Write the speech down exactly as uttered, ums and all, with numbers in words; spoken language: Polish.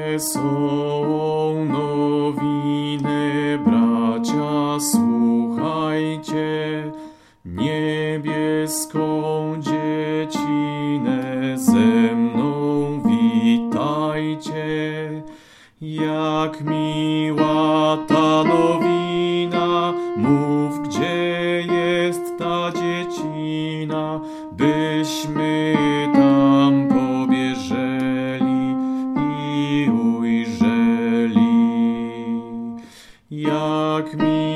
Wesołą nowinę, bracia, słuchajcie, niebieską dziecinę ze mną witajcie. Jak miła ta nowina, mów, gdzie jest ta dziecina, byśmy tam pobieżeli i ujrzeli. Jak mi